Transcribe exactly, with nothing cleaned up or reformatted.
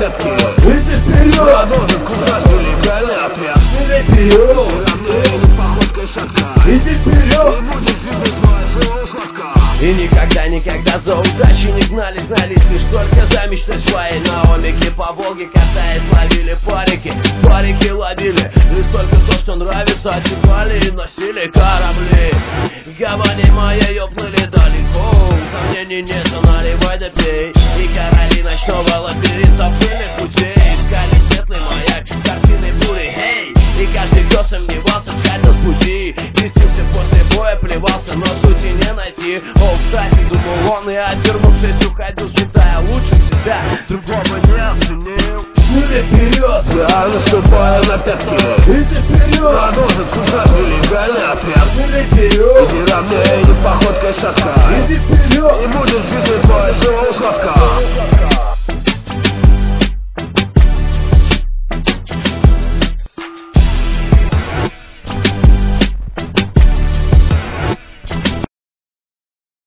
пятки. Иди вперед, продолжим кусать нелегальный отряд. иди вперед, Равнее походкой шатка. иди вперед. И будет жизнь твоя своего сладка. И никогда, никогда за удачей не гнались, гнались лишь только за мечтой своей. На омике по Волге катаясь ловили парики, парики ловили лишь только то, что нравится, одевали и носили корабли. Гавани моей уплыли далеко, сомнений нет, но наливай да пей. И короли ночного лабиринта пыльных путей искали светлый маяк, картины бури, эй. И каждый, кто сомневался, сходил с пути, крестился после боя, плевался, но сути не найти. О, кстати, думал он, и отвернувшись уходил, считая лучше себя, другого не оценил. Иди вперед, Я наступаю на пятки. иди вперед, Продолжим кусать нелегальный отряд. иди вперед, Иди равнее, не походкой шатка. иди вперед. И будет жизнь твоя своего сладка.